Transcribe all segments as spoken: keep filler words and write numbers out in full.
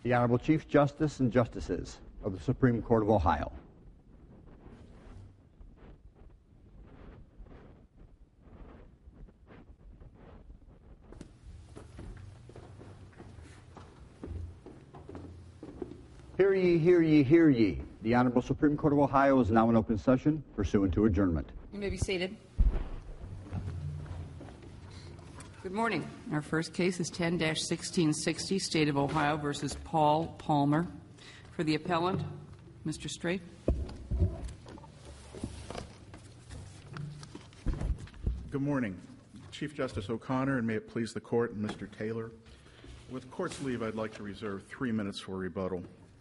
The Honorable Chief Justice and Justices of the Supreme Court of Ohio. Hear ye, hear ye, hear ye. The Honorable Supreme Court of Ohio is now in open session pursuant to adjournment. You may be seated. Good morning. Our first case is ten dash sixteen sixty, State of Ohio versus Paul Palmer. For the appellant, Mister Straight. Good morning. Chief Justice O'Connor, and may it please the Court, and Mister Taylor. With Court's leave, I'd like to reserve three minutes for rebuttal.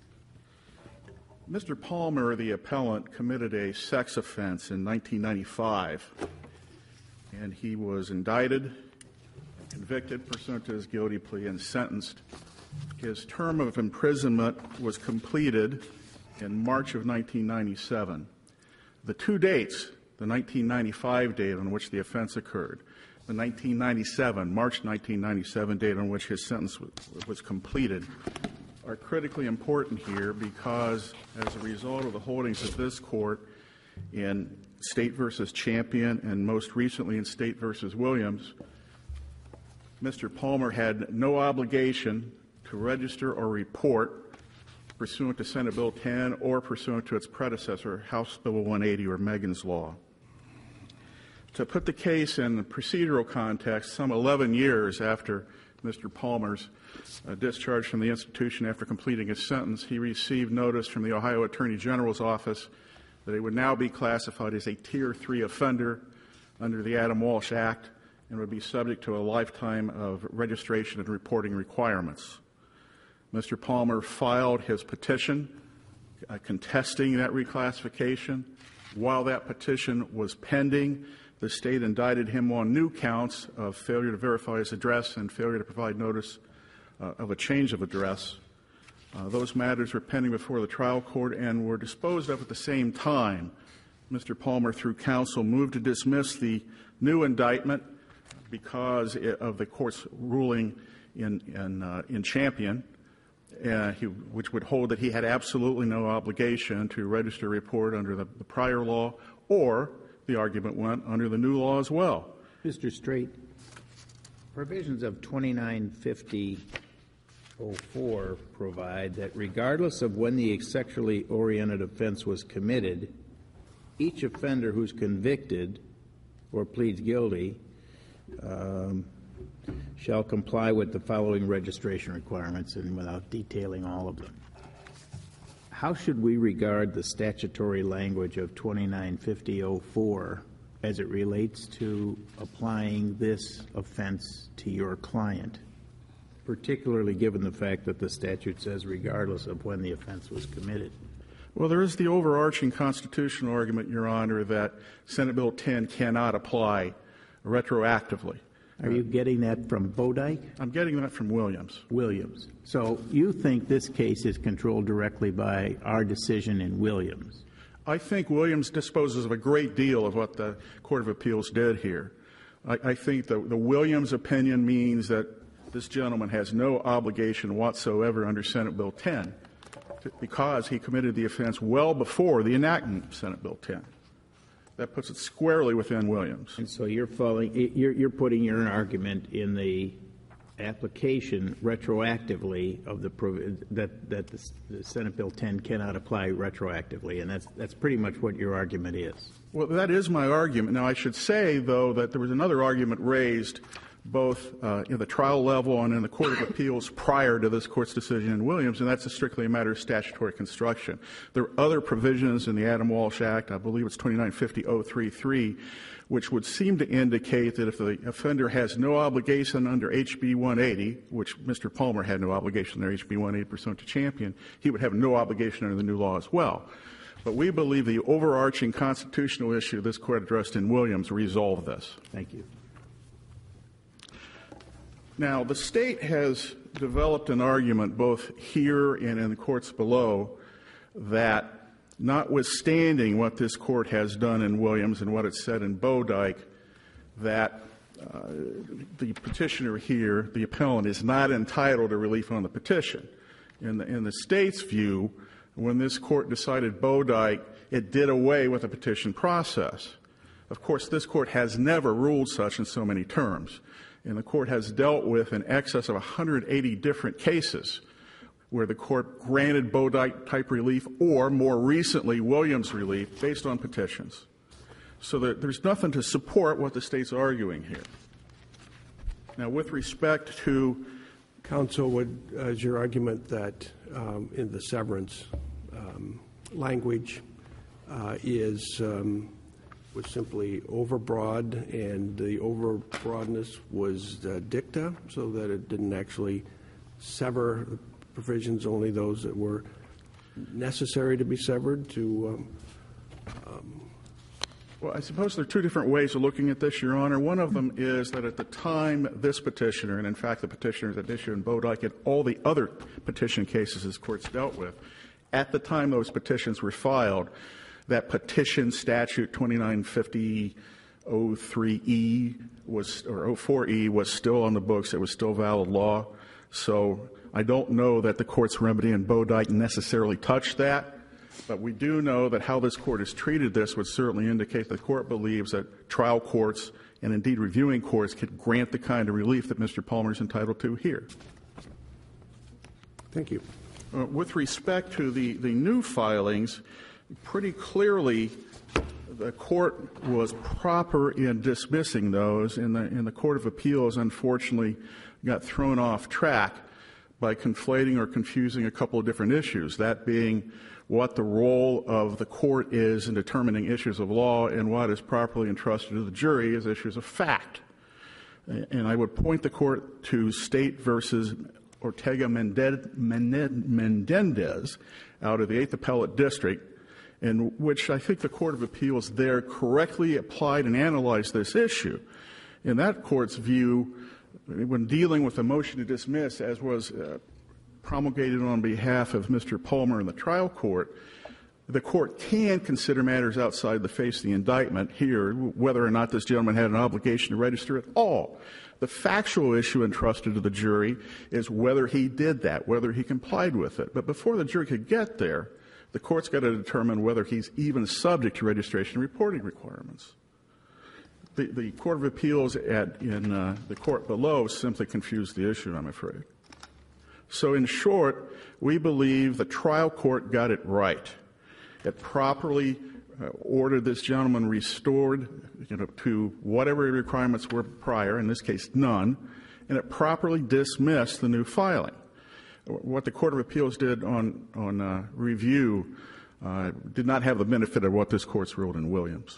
Mister Palmer, the appellant, committed a sex offense in nineteen ninety-five, and he was indicted, convicted pursuant to his guilty plea, and sentenced. His term of imprisonment was completed in March of nineteen ninety-seven. The two dates, the nineteen ninety-five date on which the offense occurred, the nineteen ninety-seven, March nineteen ninety-seven date on which his sentence was, was completed, are critically important here because, as a result of the holdings of this Court in State versus Champion and most recently in State versus Williams, Mister Palmer had no obligation to register or report pursuant to Senate Bill ten or pursuant to its predecessor, House Bill one eighty or Megan's Law. To put the case in the procedural context, some eleven years after Mister Palmer's uh, discharge from the institution after completing his sentence, he received notice from the Ohio Attorney General's office that he would now be classified as a Tier three offender under the Adam Walsh Act and would be subject to a lifetime of registration and reporting requirements. Mister Palmer filed his petition uh, contesting that reclassification. While that petition was pending, the state indicted him on new counts of failure to verify his address and failure to provide notice uh, of a change of address. Uh, those matters were pending before the trial court and were disposed of at the same time. Mister Palmer, through counsel, moved to dismiss the new indictment because of the court's ruling in, in, uh, in Champion, uh, he, which would hold that he had absolutely no obligation to register a report under the, the prior law, or the argument went under the new law as well. Mister Straight, provisions of twenty-nine fifty oh four provide that regardless of when the sexually oriented offense was committed, each offender who's convicted or pleads guilty um, shall comply with the following registration requirements, and without detailing all of them. How should we regard the statutory language of twenty-nine fifty oh four as it relates to applying this offense to your client, particularly given the fact that the statute says regardless of when the offense was committed? Well, there is the overarching constitutional argument, Your Honor, that Senate Bill ten cannot apply retroactively. Are you getting that from Bodike? I'm getting that from Williams. Williams. So you think this case is controlled directly by our decision in Williams? I think Williams disposes of a great deal of what the Court of Appeals did here. I, I think the, the Williams opinion means that this gentleman has no obligation whatsoever under Senate Bill ten to, because he committed the offense well before the enactment of Senate Bill ten. That puts it squarely within Williams. And so you're following, you're, you're putting your argument in the application retroactively of the that that the, the Senate Bill ten cannot apply retroactively, and that's that's pretty much what your argument is. Well, that is my argument. Now, I should say, though, that there was another argument raised both uh, in the trial level and in the Court of Appeals prior to this Court's decision in Williams, and that's a strictly a matter of statutory construction. There are other provisions in the Adam Walsh Act, I believe it's twenty-nine fifty oh thirty-three, which would seem to indicate that if the offender has no obligation under H B one eighty, which Mister Palmer had no obligation under H B one eighty pursuant to Champion, he would have no obligation under the new law as well. But we believe the overarching constitutional issue this Court addressed in Williams resolved this. Thank you. Now, the state has developed an argument both here and in the courts below that notwithstanding what this Court has done in Williams and what it said in Bodike, that uh, the petitioner here, the appellant, is not entitled to relief on the petition. In the, in the state's view, when this court decided Bodike, it did away with the petition process. Of course, this court has never ruled such in so many terms, and the court has dealt with in excess of one hundred eighty different cases where the court granted Bodike-type relief or, more recently, Williams relief based on petitions. So that there's nothing to support what the state's arguing here. Now, with respect to Counsel, would, uh, is your argument that um, in the severance um, language uh, is um, was simply overbroad, and the overbroadness was uh, dicta, so that it didn't actually sever the provisions, only those that were necessary to be severed to um, um, Well, I suppose there are two different ways of looking at this, Your Honor. One of them is that at the time this petitioner, and in fact the petitioners at issue in Bodike and all the other petition cases this Court's dealt with, at the time those petitions were filed, that petition statute twenty-nine fifty oh three E was, or oh four E was still on the books. It was still valid law. So I don't know that the Court's remedy in Bodike necessarily touched that. But we do know that how this Court has treated this would certainly indicate the Court believes that trial courts and indeed reviewing courts could grant the kind of relief that Mister Palmer is entitled to here. Thank you. Uh, with respect to the, the new filings, pretty clearly the Court was proper in dismissing those, and the, and the Court of Appeals unfortunately got thrown off track by conflating or confusing a couple of different issues, that being what the role of the court is in determining issues of law and what is properly entrusted to the jury as issues of fact. And I would point the Court to State versus Ortega Menendez out of the eighth Appellate District, in which I think the Court of Appeals there correctly applied and analyzed this issue. In that court's view, when dealing with a motion to dismiss, as was uh, promulgated on behalf of Mister Palmer in the trial court, the court can consider matters outside the face of the indictment here, whether or not this gentleman had an obligation to register at all. The factual issue entrusted to the jury is whether he did that, whether he complied with it. But before the jury could get there, the court's got to determine whether he's even subject to registration reporting requirements. The, the Court of Appeals at, in uh, the court below simply confused the issue, I'm afraid. So in short, we believe the trial court got it right. It properly uh, ordered this gentleman restored, you know, to whatever requirements were prior, in this case none, and it properly dismissed the new filing. What the Court of Appeals did on, on uh, review uh, did not have the benefit of what this Court's ruled in Williams.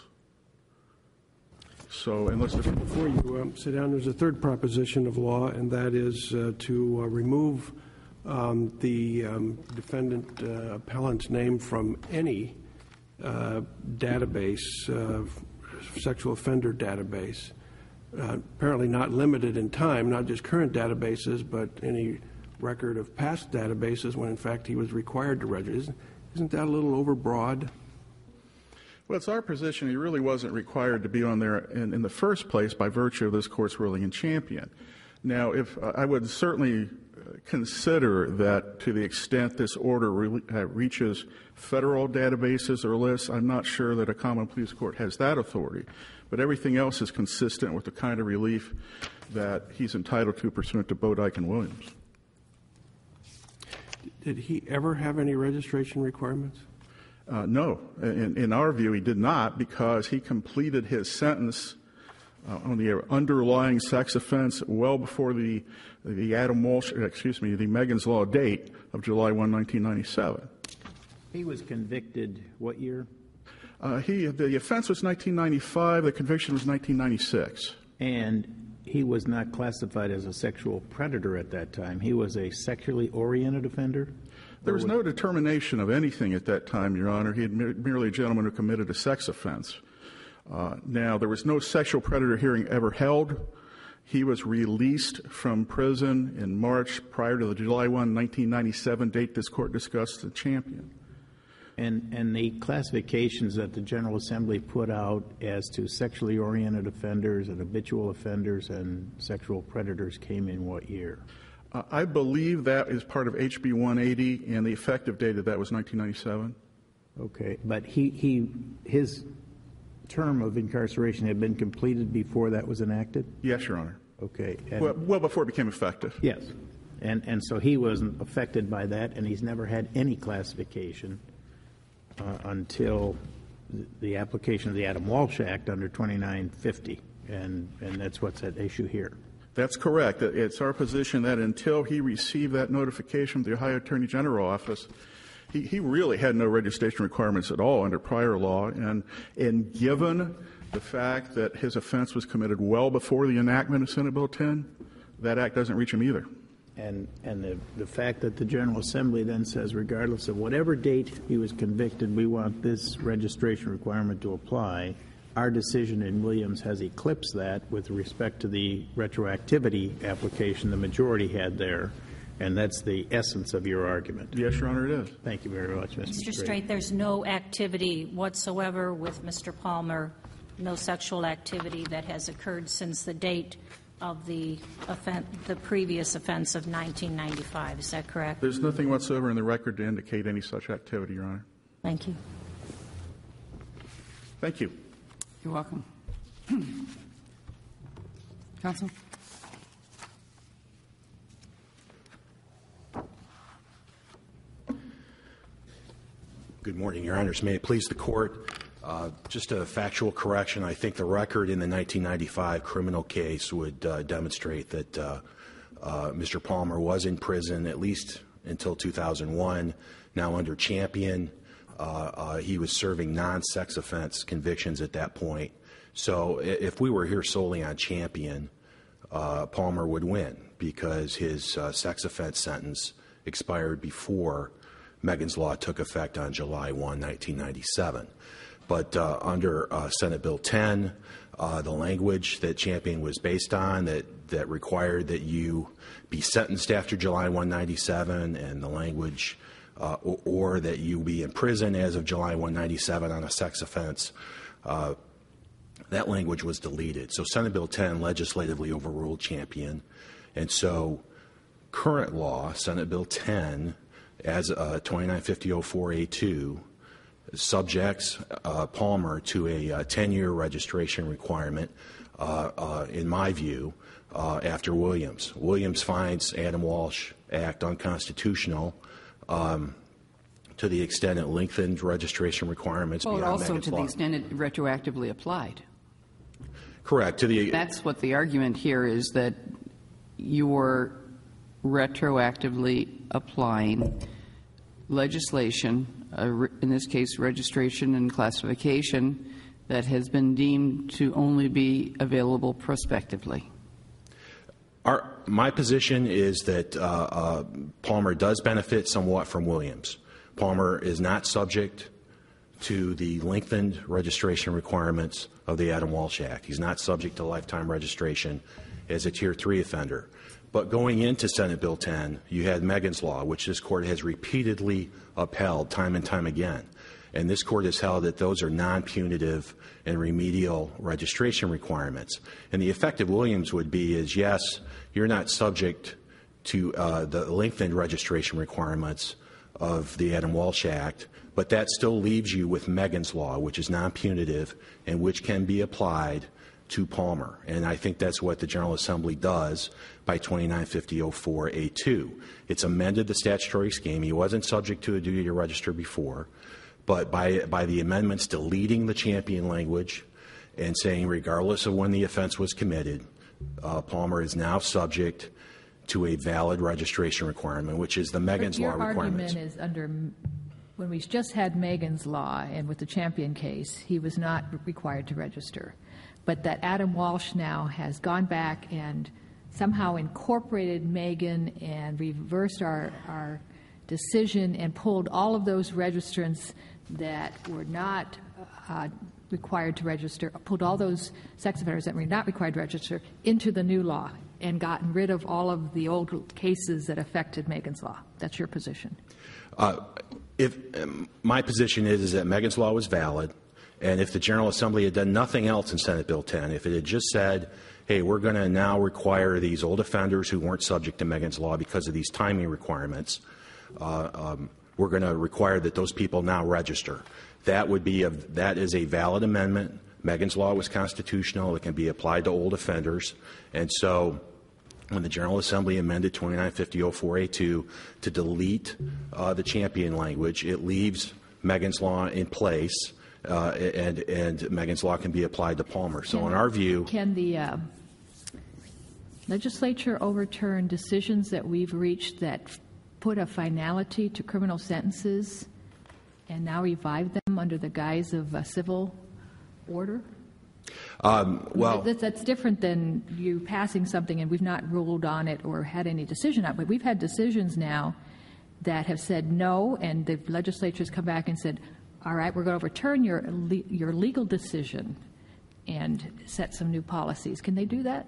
So unless the Before you um, sit down, there's a third proposition of law, and that is uh, to uh, remove um, the um, defendant uh, appellant's name from any uh, database, uh, sexual offender database, uh, apparently not limited in time, not just current databases, but any record of past databases when, in fact, he was required to register. Isn't, isn't that a little overbroad? Well, it's our position he really wasn't required to be on there in, in the first place by virtue of this Court's ruling in Champion. Now, if uh, I would certainly consider that to the extent this order re- uh, reaches federal databases or lists, I'm not sure that a common pleas court has that authority. But everything else is consistent with the kind of relief that he's entitled to pursuant to Bodike and Williams. Did he ever have any registration requirements? Uh, no. In, in our view, he did not, because he completed his sentence uh, on the underlying sex offense well before the the Adam Walsh, excuse me, the Megan's Law date of July first, nineteen ninety-seven. He was convicted what year? Uh, he the offense was nineteen ninety-five. The conviction was nineteen ninety-six. And he was not classified as a sexual predator at that time. He was a sexually oriented offender? There was no determination of anything at that time, Your Honor. He had merely a gentleman who committed a sex offense. Uh, now, there was no sexual predator hearing ever held. He was released from prison in March prior to the July first, nineteen ninety-seven date this Court discussed in Champion. And, and the classifications that the General Assembly put out as to sexually oriented offenders and habitual offenders and sexual predators came in what year? Uh, I believe that is part of H B one eighty, and the effective date of that was nineteen ninety-seven. Okay, but he, he his term of incarceration had been completed before that was enacted? Yes, Your Honor. Okay. And Well, well before it became effective. yes. And, and so he wasn't affected by that, and he's never had any classification uh, until the application of the Adam Walsh Act under twenty-nine fifty, and, and that's what's at issue here. That's correct. It's our position that until he received that notification from the Ohio Attorney General office, he, he really had no registration requirements at all under prior law. And, and given the fact that his offense was committed well before the enactment of Senate Bill ten, that act doesn't reach him either. And, and the, the fact that the General Assembly then says, regardless of whatever date he was convicted, we want this registration requirement to apply, our decision in Williams has eclipsed that with respect to the retroactivity application the majority had there, and that's the essence of your argument. Yes, Your Honor, it is. Thank you very much, Mister Mister Strait. Strait, there's no activity whatsoever with Mister Palmer, no sexual activity that has occurred since the date of the offen- the previous offense of nineteen ninety-five. Is that correct? There's nothing whatsoever in the record to indicate any such activity, Your Honor. Thank you. Thank you. You're welcome. Counsel? Good morning, Your Honors. May it please the Court. Uh, just a factual correction. I think the record in the nineteen ninety-five criminal case would uh, demonstrate that uh, uh, Mister Palmer was in prison at least until two thousand one. Now under Champion, uh, uh, he was serving non-sex offense convictions at that point. So if we were here solely on Champion, uh, Palmer would win because his uh, sex offense sentence expired before Megan's Law took effect on July first, nineteen ninety-seven. But uh, under uh, Senate Bill ten, uh, the language that Champion was based on that, that required that you be sentenced after July first, ninety-seven, and the language uh, or, or that you be in prison as of July first, ninety-seven on a sex offense, uh, that language was deleted. So Senate Bill ten legislatively overruled Champion. And so current law, Senate Bill ten, as uh, twenty-nine fifty oh four A two, subjects uh, Palmer to a uh, ten-year registration requirement, uh, uh, in my view, uh, after Williams. Williams finds Adam Walsh Act unconstitutional um, to the extent it lengthened registration requirements Well, beyond also Megan's to the Law. extent it retroactively applied. Correct. To the That's what the argument here is, that you're retroactively applying legislation, uh, re- in this case registration and classification, that has been deemed to only be available prospectively. Our, my position is that uh, uh, Palmer does benefit somewhat from Williams. Palmer is not subject to the lengthened registration requirements of the Adam Walsh Act. He's not subject to lifetime registration as a Tier three offender. But going into Senate Bill ten, you had Megan's Law, which this Court has repeatedly upheld time and time again. And this Court has held that those are non-punitive and remedial registration requirements. And the effect of Williams would be is, yes, you're not subject to uh, the lengthened registration requirements of the Adam Walsh Act, but that still leaves you with Megan's Law, which is non-punitive and which can be applied to Palmer. And I think that's what the General Assembly does by twenty-nine fifty oh four A two. It's amended the statutory scheme. He wasn't subject to a duty to register before, but by, by the amendments deleting the Champion language and saying regardless of when the offense was committed, uh, Palmer is now subject to a valid registration requirement, which is the Megan's Law requirements. Your argument is under, when we just had Megan's Law and with the Champion case, he was not required to register. But that Adam Walsh now has gone back and somehow incorporated Megan and reversed our, our decision and pulled all of those registrants that were not uh, required to register, pulled all those sex offenders that were not required to register into the new law and gotten rid of all of the old cases that affected Megan's Law. That's your position. Uh, if um, my position is, is that Megan's Law was valid, and if the General Assembly had done nothing else in Senate Bill ten, if it had just said hey, we're going to now require these old offenders who weren't subject to Megan's Law because of these timing requirements, uh, um, we're going to require that those people now register. That would be a, that is a valid amendment. Megan's Law was constitutional. It can be applied to old offenders. And so when the General Assembly amended twenty-nine fifty oh four A two to delete uh, the champion language, it leaves Megan's Law in place, uh, and, and Megan's Law can be applied to Palmer. So Can- in our view... Can the uh, legislature overturn decisions that we've reached that put a finality to criminal sentences and now revive them under the guise of a civil order? Um, well, that's, that's different than you passing something and we've not ruled on it or had any decision on it. But we've had decisions now that have said no, and the legislature's come back and said, all right, we're going to overturn your le- your legal decision and set some new policies. Can they do that?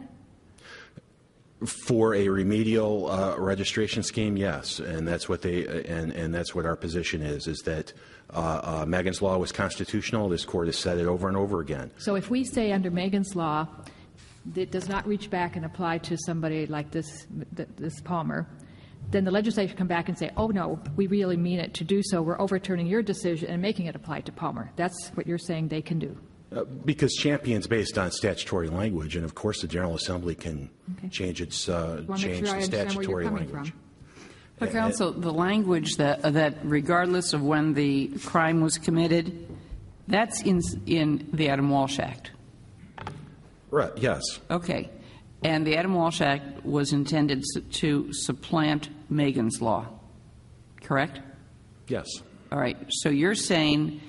for a remedial uh, registration scheme, yes, and that's what they and, and that's what our position is: is that uh, uh, Megan's Law was constitutional. This court has said it over and over again. So, if we say under Megan's Law, it does not reach back and apply to somebody like this this Palmer, then the legislature come back and say, "Oh no, we really mean it to do so. We're overturning your decision and making it apply to Palmer." That's what you're saying they can do. Uh, because Champion's based on statutory language, and of course the General Assembly can Okay. change its uh, Wanna make change sure I the understand where you're statutory coming language. from. But counsel, the language that uh, that regardless of when the crime was committed, that's in in the Adam Walsh Act. Right. Yes. Okay, and the Adam Walsh Act was intended s- to supplant Megan's Law, correct? Yes. All right. So you're saying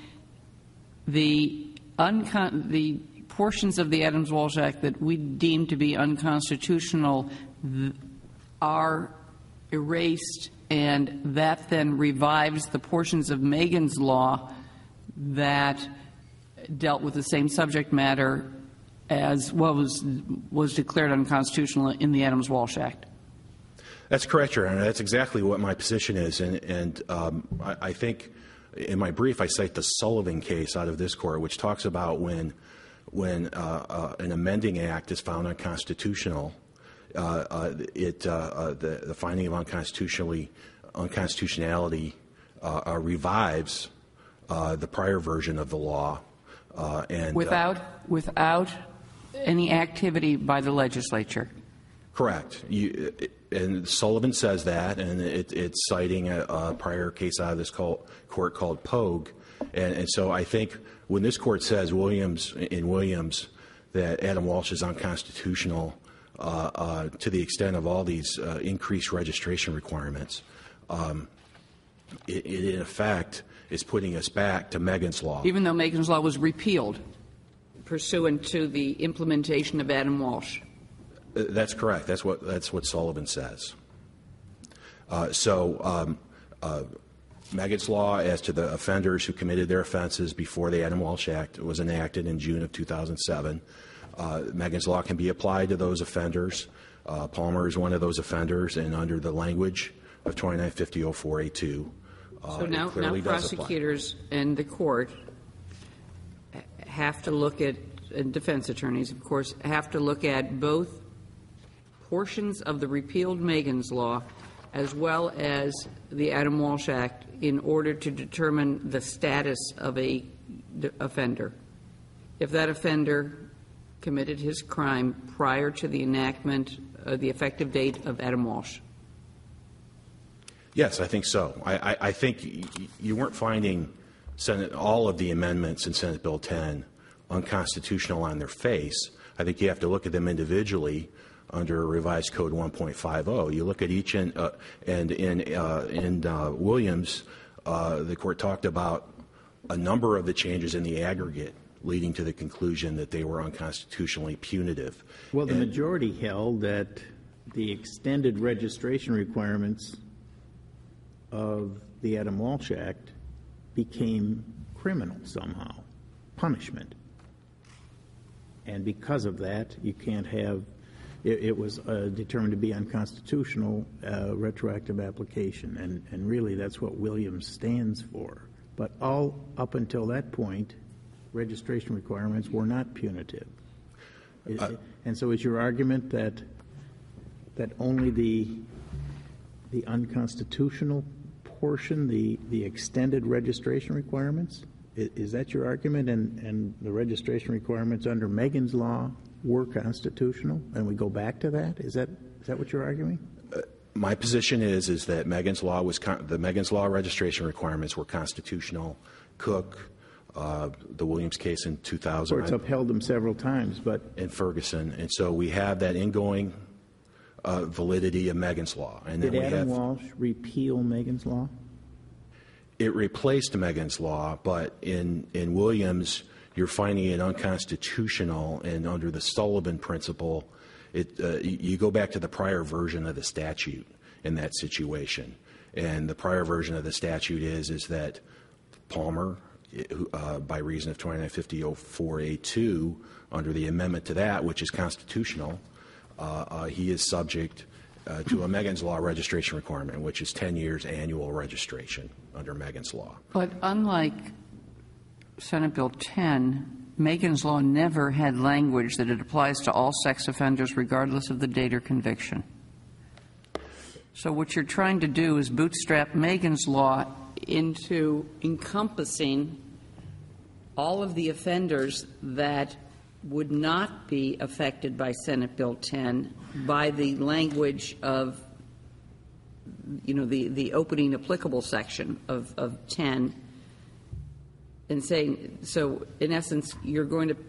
the uncon- the portions of the Adams Walsh Act that we deem to be unconstitutional th- are erased, and that then revives the portions of Megan's Law that dealt with the same subject matter as what was was declared unconstitutional in the Adams Walsh Act. That's correct, Your Honor. That's exactly what my position is, and, and um, I, I think in my brief I cite the Sullivan case out of this court, which talks about when when uh, uh, an amending act is found unconstitutional, uh, uh, it uh, uh, the, the finding of unconstitutionally unconstitutionality uh, uh, revives uh, the prior version of the law, uh, and Without uh, without any activity by the legislature. correct. You, and Sullivan says that, and it, it's citing a, a prior case out of this call, court called Pogue. And, and so I think when this court says Williams in Williams that Adam Walsh is unconstitutional uh, uh, to the extent of all these uh, increased registration requirements, um, it, it in effect is putting us back to Megan's Law. Even though Megan's Law was repealed pursuant to the implementation of Adam Walsh. Uh, That's correct. That's what that's what Sullivan says. Uh, so, um, uh, Megan's Law, as to the offenders who committed their offenses before the Adam Walsh Act was enacted in June of two thousand seven, uh, Megan's Law can be applied to those offenders. Uh, Palmer is one of those offenders, and under the language of twenty-nine fifty oh four A two, uh, So now, it clearly now does apply. prosecutors and the court have to look at, and defense attorneys, of course, have to look at both portions of the repealed Megan's Law as well as the Adam Walsh Act in order to determine the status of a d- offender. If that offender committed his crime prior to the enactment, uh, the effective date of Adam Walsh. Yes, I think so. I, I, I think y- y- you weren't finding Senate, all of the amendments in Senate Bill ten unconstitutional on their face. I think you have to look at them individually under Revised Code one point five oh. You look at each, in, uh, and in, uh, in uh, Williams, uh, the court talked about a number of the changes in the aggregate leading to the conclusion that they were unconstitutionally punitive. Well, the And- majority held that the extended registration requirements of the Adam Walsh Act became criminal somehow, punishment. And because of that, you can't have, it, it was uh, determined to be unconstitutional, uh, retroactive application. And, and really, that's what Williams stands for. But all up until that point, registration requirements were not punitive. Uh, and so is your argument that that only the the unconstitutional portion, the, the extended registration requirements, is, is that your argument? And, and the registration requirements under Megan's Law were constitutional, and we go back to that? Is that is that what you're arguing? Uh, my position is is that Megan's Law was con- the Megan's Law registration requirements were constitutional. Cook, uh, the Williams case in two thousand, Courts upheld them several times, but in Ferguson, and so we have that ingoing uh, validity of Megan's Law. And did then we Adam have, Walsh repeal Megan's Law? It replaced Megan's Law, but in in Williams, you're finding it unconstitutional, and under the Sullivan principle, it uh, you go back to the prior version of the statute in that situation, and the prior version of the statute is is that Palmer, uh, by reason of twenty-nine fifty oh four A two, under the amendment to that, which is constitutional, uh, uh, he is subject uh, to a Megan's Law registration requirement, which is ten years annual registration under Megan's Law. But unlike Senate Bill ten, Megan's Law never had language that it applies to all sex offenders regardless of the date or conviction. So what you're trying to do is bootstrap Megan's Law into encompassing all of the offenders that would not be affected by Senate Bill ten by the language of, you know, the, the opening applicable section of, of ten, and saying, so in essence, you're going to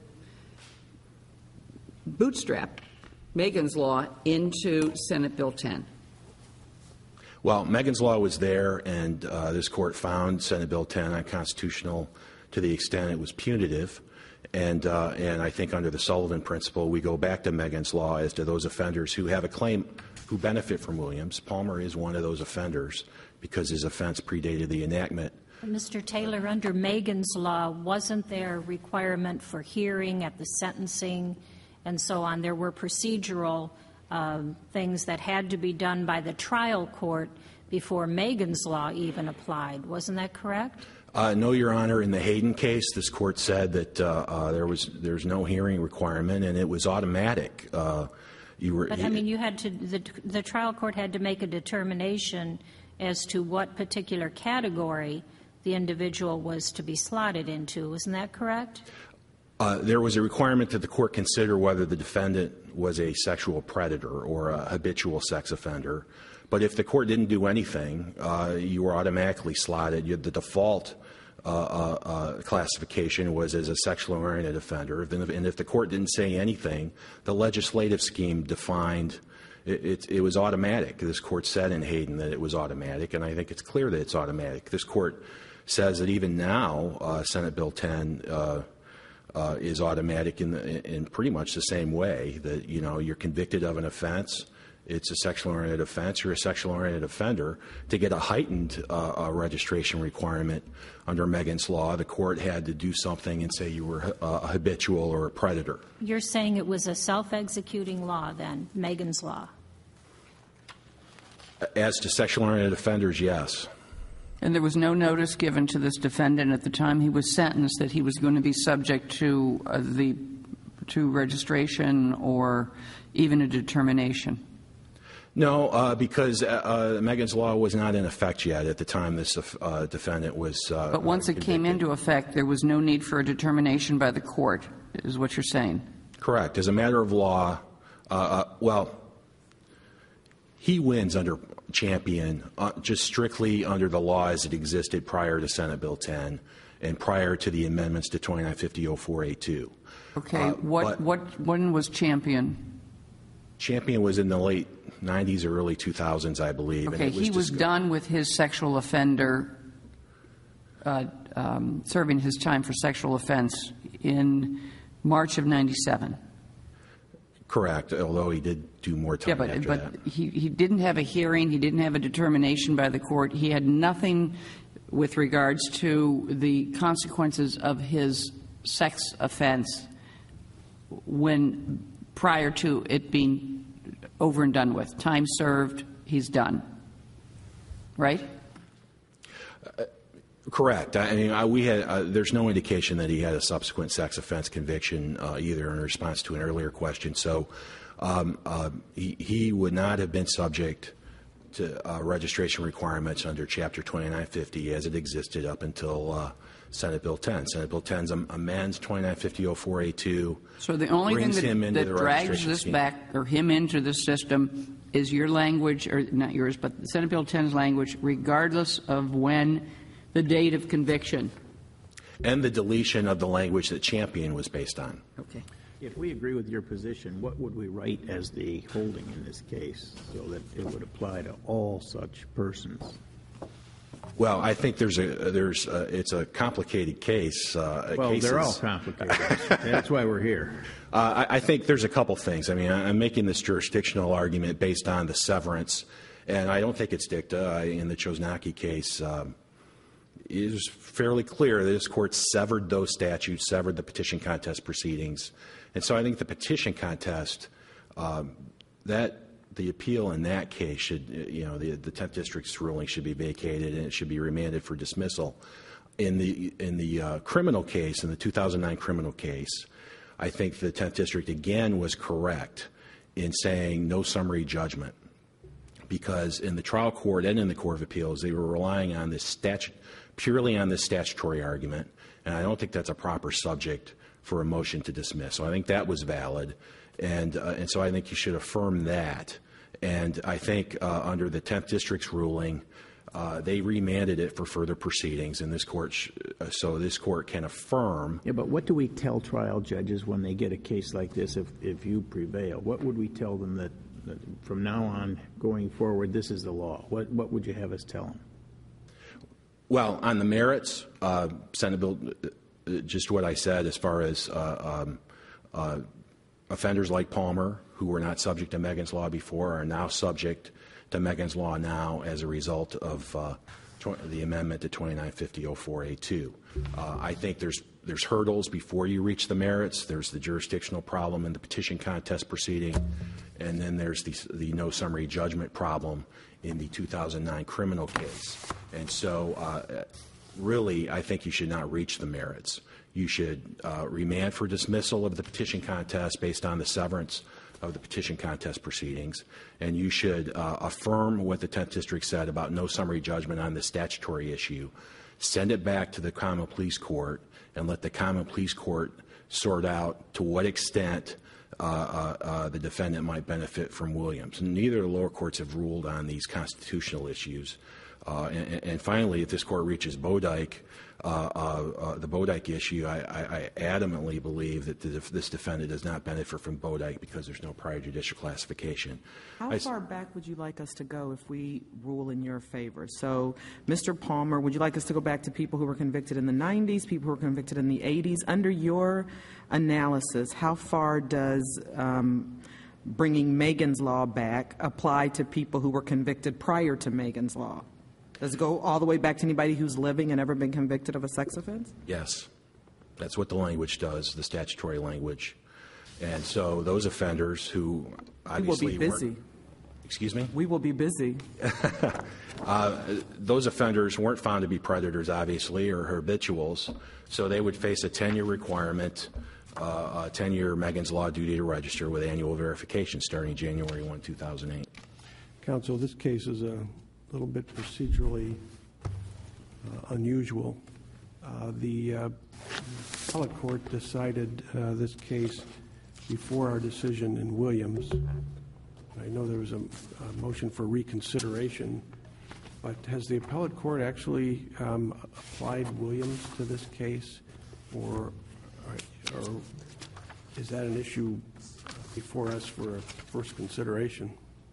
bootstrap Megan's Law into Senate Bill ten. Well, Megan's Law was there, and uh, this court found Senate Bill ten unconstitutional to the extent it was punitive. And, uh, and I think under the Sullivan principle, we go back to Megan's Law as to those offenders who have a claim, who benefit from Williams. Palmer is one of those offenders because his offense predated the enactment. Mister Taylor, under Megan's Law, wasn't there a requirement for hearing at the sentencing and so on? There were procedural um, things that had to be done by the trial court before Megan's Law even applied. Wasn't that correct? Uh, no, Your Honor. In the Hayden case, this court said that uh, uh, there was there's no hearing requirement, and it was automatic. Uh, you were. But I mean, you had to. The, the trial court had to make a determination as to what particular category the individual was to be slotted into. Isn't that correct? Uh, there was a requirement that the court consider whether the defendant was a sexual predator or a habitual sex offender. But if the court didn't do anything, uh, you were automatically slotted. You had the default uh, uh, uh, classification was as a sexually oriented offender. And if the court didn't say anything, the legislative scheme defined it, it, it was automatic. This court said in Hayden that it was automatic, and I think it's clear that it's automatic. This court says that even now, uh, Senate Bill ten uh, uh, is automatic in, the, in pretty much the same way that, you know, you're convicted of an offense. It's a sexual-oriented offense. You're a sexual-oriented offender. To get a heightened uh, uh, registration requirement under Megan's Law, the court had to do something and say you were uh, a habitual or a predator. You're saying it was a self-executing law then, Megan's Law? As to sexual-oriented offenders, yes. And there was no notice given to this defendant at the time he was sentenced that he was going to be subject to uh, the to registration or even a determination? No, uh, because uh, uh, Megan's Law was not in effect yet at the time this uh, defendant was uh, But once it convicted. came into effect, there was no need for a determination by the court, is what you're saying? Correct. As a matter of law, uh, uh, well, he wins under Champion uh, just strictly under the law as it existed prior to Senate Bill ten and prior to the amendments to twenty-nine fifty oh four A two. Okay. Uh, what, what, when was Champion? Champion was in the late nineties or early two thousands, I believe. Okay, and it was he was discussed. done with his sexual offender, uh, um, serving his time for sexual offense in March of ninety-seven. Correct, although he did do more time Yeah, but, after but that. he, he didn't have a hearing. He didn't have a determination by the court. He had nothing with regards to the consequences of his sex offense when prior to it being over and done with. Time served, he's done. Right? Uh, Correct. I mean, I, we had. Uh, there's no indication that he had a subsequent sex offense conviction uh, either in response to an earlier question. So um, uh, he, he would not have been subject to uh, registration requirements under Chapter twenty-nine fifty as it existed up until uh, Senate Bill ten. Senate Bill ten amends twenty-nine fifty oh four A two. So the only brings thing him that, into that the drags registration this scheme. back, or him into the system, is your language, or not yours, but Senate Bill ten's language, regardless of when the date of conviction. And the deletion of the language that Champion was based on. Okay. If we agree with your position, what would we write as the holding in this case so that it would apply to all such persons? Well, I think there's a there's a, it's a complicated case. Uh, well, cases. they're all complicated. That's why we're here. Uh, I, I think there's a couple things. I mean, I, I'm making this jurisdictional argument based on the severance, and I don't think it's dicta. I, in the Chosnacki case, um, it is fairly clear that this court severed those statutes, severed the petition contest proceedings, and so I think the petition contest, um, that the appeal in that case should, you know, the, the tenth District's ruling should be vacated and it should be remanded for dismissal. In the in the uh, criminal case, in the two thousand nine criminal case, I think the tenth District again was correct in saying no summary judgment, because in the trial court and in the Court of Appeals, they were relying on this statute, purely on this statutory argument, and I don't think that's a proper subject for a motion to dismiss. So I think that was valid, and uh, and so I think you should affirm that. And I think uh, under the tenth District's ruling, uh, they remanded it for further proceedings, and this court, sh- uh, so this court can affirm. Yeah, but what do we tell trial judges when they get a case like this? If if you prevail, what would we tell them that, that from now on, going forward, this is the law? What what would you have us tell them? Well, on the merits, uh, Senate Bill, uh, just what I said as far as uh, um, uh, offenders like Palmer, who were not subject to Megan's Law before, are now subject to Megan's Law now as a result of uh, tw- the amendment to twenty-nine fifty oh four A two. Uh, I think there's there's hurdles before you reach the merits. There's the jurisdictional problem in the petition contest proceeding, and then there's the, the no summary judgment problem in the two thousand nine criminal case. And so uh, really, I think you should not reach the merits. You should uh, remand for dismissal of the petition contest based on the severance of the petition contest proceedings, and you should uh, affirm what the tenth District said about no summary judgment on the statutory issue, send it back to the Common Pleas Court, and let the Common Pleas Court sort out to what extent uh, uh, uh, the defendant might benefit from Williams. And neither of the lower courts have ruled on these constitutional issues. Uh, and, and finally, if this court reaches Bodike, uh, uh, uh, the Bodike issue, I, I, I adamantly believe that the, this defendant does not benefit from Bodike because there's no prior judicial classification. How I, far back would you like us to go if we rule in your favor? So, Mister Palmer, would you like us to go back to people who were convicted in the nineties, people who were convicted in the eighties? Under your analysis, how far does um, bringing Megan's Law back apply to people who were convicted prior to Megan's Law? Does it go all the way back to anybody who's living and ever been convicted of a sex offense? Yes. That's what the language does, the statutory language. And so those offenders who obviously we will be busy. weren't- Excuse me? We will be busy. uh, those offenders weren't found to be predators, obviously, or habituals, so they would face a ten-year requirement, uh, a ten-year Megan's Law duty to register with annual verification starting January first, two thousand eight. Counsel, this case is a little bit procedurally uh, unusual. Uh, the uh, appellate court decided uh, this case before our decision in Williams. I know there was a, a motion for reconsideration, but has the appellate court actually um, applied Williams to this case, or, or, or is that an issue before us for a first consideration?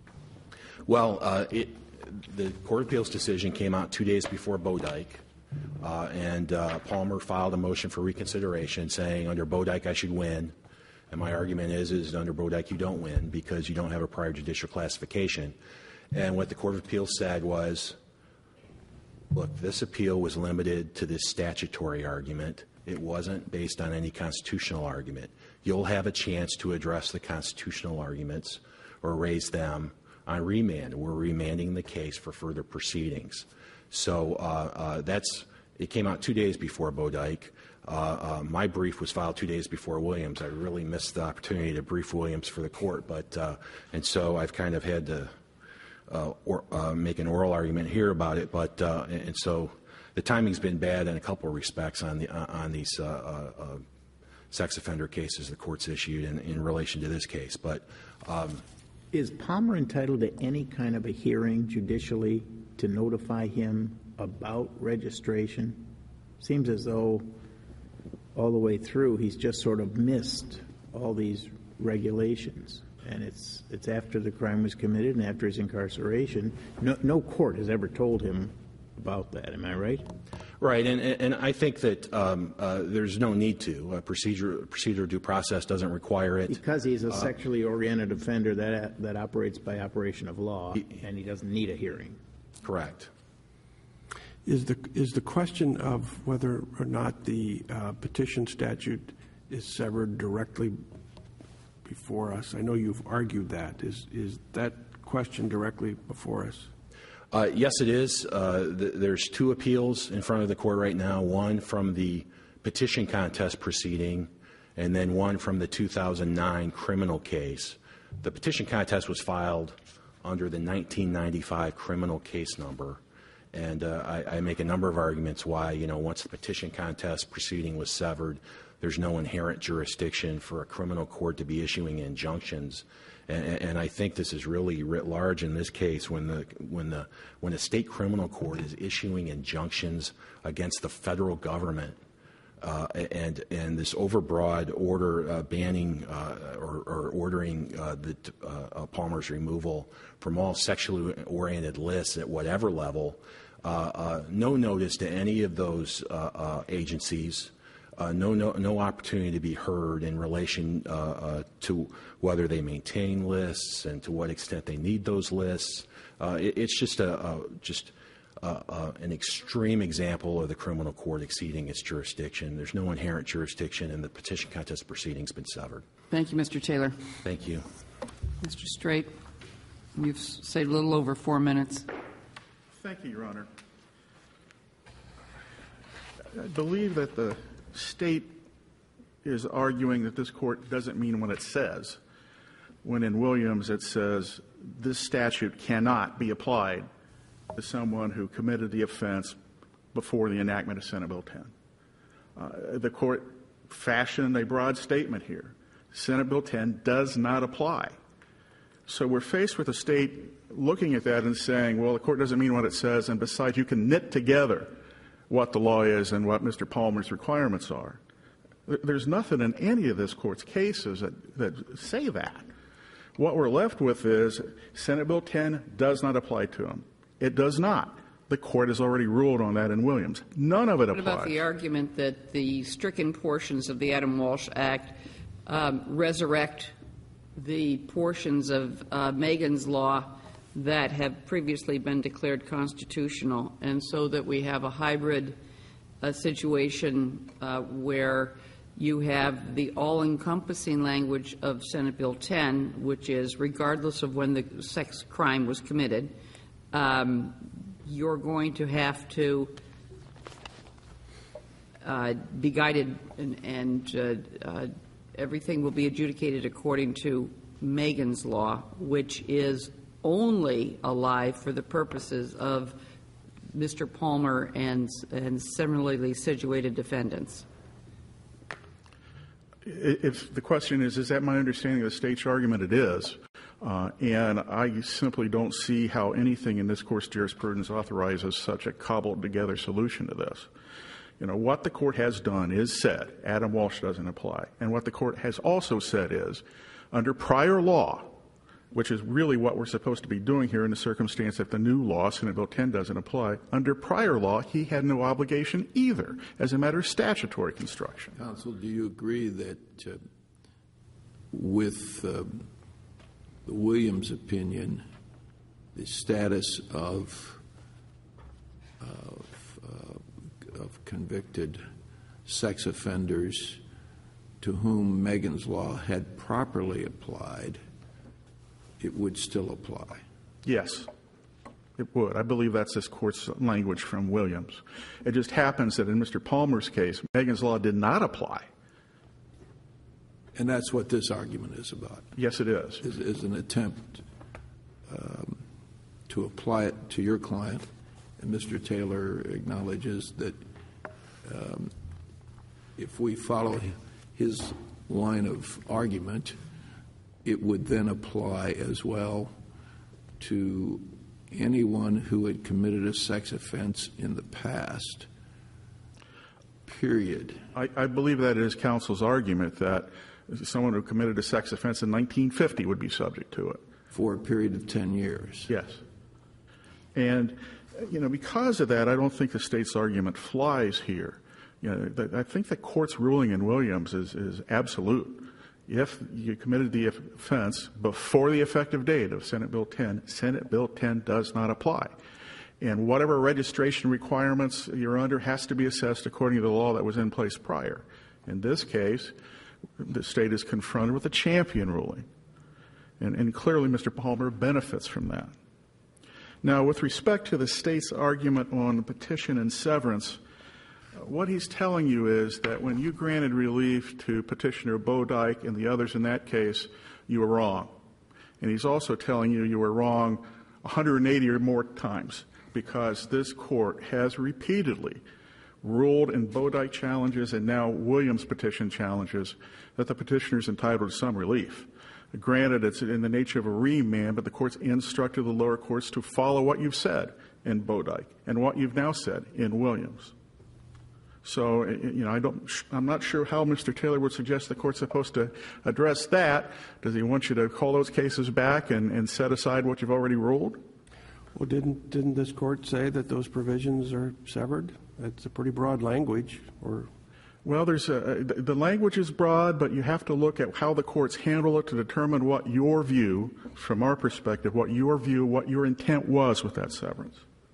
Well, uh, it, the Court of Appeals decision came out two days before Bodike, uh, and uh, Palmer filed a motion for reconsideration saying under Bodike I should win. And my argument is, is under Bodike you don't win because you don't have a prior judicial classification. And what the Court of Appeals said was, look, this appeal was limited to this statutory argument. It wasn't based on any constitutional argument. You'll have a chance to address the constitutional arguments or raise them on remand. We're remanding the case for further proceedings. So uh, uh, that's it came out two days before Bodike. Uh, uh, my brief was filed two days before Williams. I really missed the opportunity to brief Williams for the court, but uh, and so I've kind of had to uh, or, uh, make an oral argument here about it. But uh, and so the timing's been bad in a couple of respects on the uh, on these uh, uh, sex offender cases the court's issued in, in relation to this case. But um, is Palmer entitled to any kind of a hearing judicially to notify him about registration? Seems as though all the way through he's just sort of missed all these regulations, and it's it's after the crime was committed and after his incarceration. No, no court has ever told him about that. Am I right? Right, and and I think that um, uh, there's no need to. Uh, procedure procedure due process doesn't require it because he's a uh, sexually oriented offender that that operates by operation of law, he, and he doesn't need a hearing. Correct. Is the is the question of whether or not the uh, petition statute is severed directly before us? I know you've argued that. Is is that question directly before us? Uh, yes, it is. Uh, th- there's two appeals in front of the court right now, one from the petition contest proceeding and then one from the two thousand nine criminal case. The petition contest was filed under the nineteen ninety-five criminal case number, and uh, I, I make a number of arguments why, you know, once the petition contest proceeding was severed, there's no inherent jurisdiction for a criminal court to be issuing injunctions. And, and I think this is really writ large in this case when the when the when a state criminal court is issuing injunctions against the federal government uh, and and this overbroad order uh, banning uh, or, or ordering uh, the uh, Palmer's removal from all sexually oriented lists at whatever level, uh, uh, no notice to any of those uh, uh, agencies. Uh, no, no, no opportunity to be heard in relation uh, uh, to whether they maintain lists and to what extent they need those lists. Uh, it, it's just a, a just uh, uh, an extreme example of the criminal court exceeding its jurisdiction. There's no inherent jurisdiction, and the petition contest proceeding's been severed. Thank you, Mister Taylor. Thank you, Mister Straight. You've said a little over four minutes. Thank you, Your Honor. I believe that the state is arguing that this court doesn't mean what it says, when in Williams it says this statute cannot be applied to someone who committed the offense before the enactment of Senate Bill ten. Uh, the court fashioned a broad statement here. Senate Bill ten does not apply. So we're faced with a state looking at that and saying, well, the court doesn't mean what it says, and besides, you can knit together what the law is and what Mister Palmer's requirements are. There's nothing in any of this court's cases that, that say that. What we're left with is Senate Bill ten does not apply to him. It does not. The court has already ruled on that in Williams. None of it what applies. What about the argument that the stricken portions of the Adam Walsh Act um, resurrect the portions of uh, Megan's Law that have previously been declared constitutional, and so that we have a hybrid uh, situation uh, where you have the all-encompassing language of Senate Bill ten, which is regardless of when the sex crime was committed, um, you're going to have to uh, be guided and, and uh, uh, everything will be adjudicated according to Megan's Law, which is only alive for the purposes of Mister Palmer and, and similarly situated defendants. If the question is, is that my understanding of the state's argument? It is. Uh, and I simply don't see how anything in this court's jurisprudence authorizes such a cobbled together solution to this. You know, what the court has done is said, Adam Walsh doesn't apply. And what the court has also said is, under prior law, which is really what we're supposed to be doing here in the circumstance that the new law, Senate Bill ten, doesn't apply. Under prior law, he had no obligation either, as a matter of statutory construction. Counsel, do you agree that uh, with uh, the Williams opinion, the status of, of, uh, of convicted sex offenders to whom Megan's Law had properly applied, it would still apply? Yes. It would. I believe that's this court's language from Williams. It just happens that in Mister Palmer's case, Megan's Law did not apply. And that's what this argument is about. Yes, it is. Is, is an attempt um, to apply it to your client. And Mister Taylor acknowledges that um, if we follow his line of argument, it would then apply as well to anyone who had committed a sex offense in the past, period. I, I believe that is counsel's argument that someone who committed a sex offense in nineteen fifty would be subject to it. For a period of ten years. Yes. And, you know, because of that, I don't think the state's argument flies here. You know, the, I think the court's ruling in Williams is, is absolute. If you committed the offense before the effective date of Senate Bill ten, Senate Bill ten does not apply. And whatever registration requirements you're under has to be assessed according to the law that was in place prior. In this case, the state is confronted with a champion ruling. And, and clearly Mister Palmer benefits from that. Now, with respect to the state's argument on the petition and severance, what he's telling you is that when you granted relief to Petitioner Bodyke and the others in that case, you were wrong. And he's also telling you you were wrong one hundred eighty or more times because this court has repeatedly ruled in Bodyke challenges and now Williams petition challenges that the petitioner is entitled to some relief. Granted, it's in the nature of a remand, but the court's instructed the lower courts to follow what you've said in Bodyke and what you've now said in Williams. So, you know, I don't, I'm not sure how Mister Taylor would suggest the court's supposed to address that. Does he want you to call those cases back and, and set aside what you've already ruled? Well, didn't didn't this court say that those provisions are severed? That's a pretty broad language. Or well, there's a, the language is broad, but you have to look at how the courts handle it to determine what your view, from our perspective, what your view, what your intent was with that severance.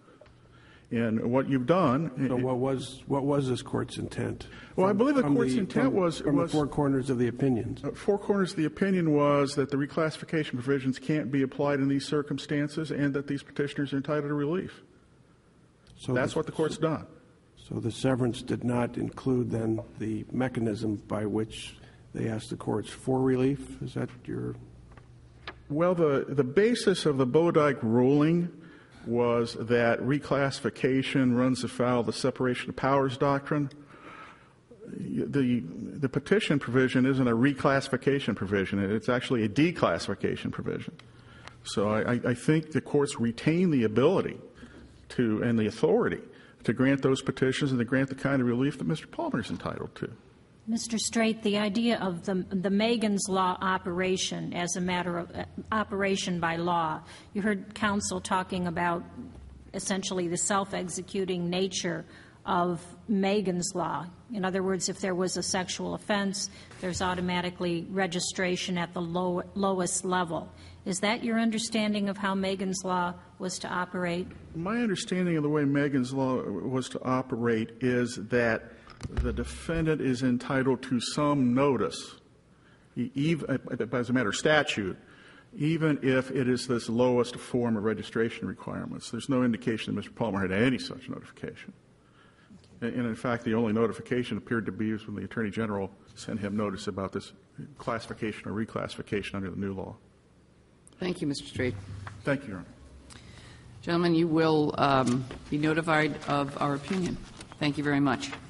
And what you've done. So what was what was this court's intent? Well, from, I believe the court's the, intent from, was from was the four corners of the opinions. Uh, four corners of the opinion was that the reclassification provisions can't be applied in these circumstances, and that these petitioners are entitled to relief. So that's the, what the court's so, done. So the severance did not include then the mechanism by which they asked the courts for relief. Is that your? Well, the the basis of the Bodyke ruling was that reclassification runs afoul of the separation of powers doctrine. The, the petition provision isn't a reclassification provision. It's actually a declassification provision. So I, I think the courts retain the ability to and the authority to grant those petitions and to grant the kind of relief that Mister Palmer is entitled to. Mister Straight, the idea of the, the Megan's Law operation as a matter of uh, operation by law, you heard counsel talking about essentially the self-executing nature of Megan's Law. In other words, if there was a sexual offense, there's automatically registration at the low, lowest level. Is that your understanding of how Megan's Law was to operate? My understanding of the way Megan's Law was to operate is that the defendant is entitled to some notice, even, as a matter of statute, even if it is this lowest form of registration requirements. There's no indication that Mister Palmer had any such notification. And, in fact, the only notification appeared to be when the Attorney General sent him notice about this classification or reclassification under the new law. Thank you, Mister Straight. Thank you, Your Honor. Gentlemen, you will um, be notified of our opinion. Thank you very much.